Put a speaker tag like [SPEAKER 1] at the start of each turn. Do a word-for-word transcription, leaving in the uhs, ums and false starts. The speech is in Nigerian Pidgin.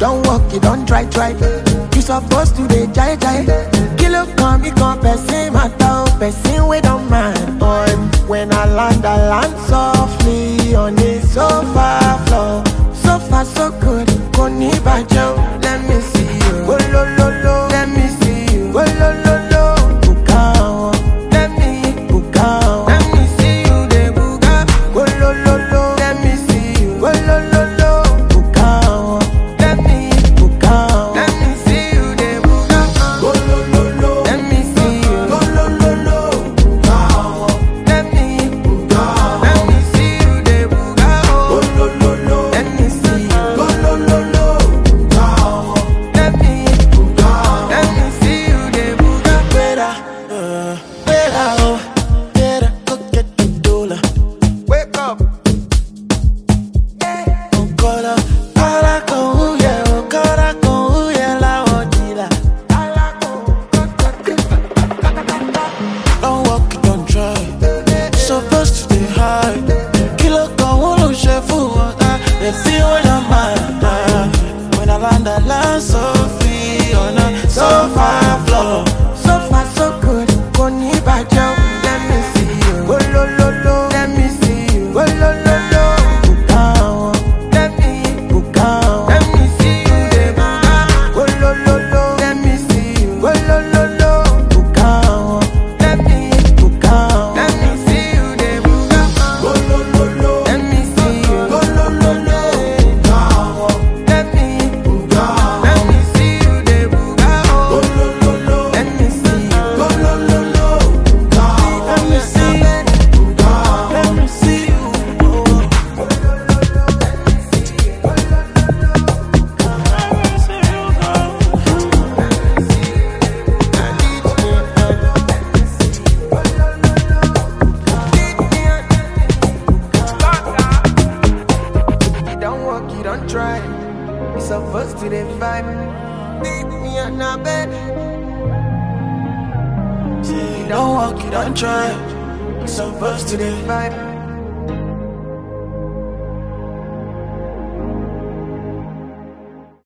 [SPEAKER 1] don't walk, you don't try, try. You supposed to be jai jai. Kilo come, me come, person matter, person we don't mind. Boy, when I land, I land softly on the sofa floor. So far, so good. Koni bajo, let me see you. Oh lo lo lo, let me see you. Oh lo lo lo, bukao. Let me bukao. Let me see you, de buka. Oh lo lo lo, let me see you. Oh lo lo lo, bukao. Let me bukao. Let me see you, de buka. Oh lo lo lo, let me see you. Oh lo lo lo, bukao. Let me bukao. Let me see you, de buka. Oh lo lo lo, let me see you. Oh lo lo lo, bukao. Let me bukao. Let me see you, de buka. Wera, uh, wera, oh, wera, go get the dollar. Wake up. Okola, kara con uye, okara con uye la odila. Don't walk, don't try. Supposed to be high. Kilo con ulo shefu, they feel what I'm mind. When I land, I land so free on a sofa floor. So far, so good. Koni bajo, let me see you. Oh lo lo lo, let me see you. Oh lo lo lo, bukao. Let me bukao. Let me see you, de buka. Oh lo lo lo, let me see you. Oh lo lo lo, bukao. Let me bukao. Let me see you, de buka. Oh lo lo lo, let me see you. Oh lo lo lo, bukao. Let me bukao. Let me see you, de buka. Oh lo lo lo, let me see you. Oh lo lo lo, bukao. Let me see you, bukao. Let me see you. You don't walk, you don't try. You supposed to the vibe. Leave me on a bed. You don't walk, you don't try. You supposed to the vibe.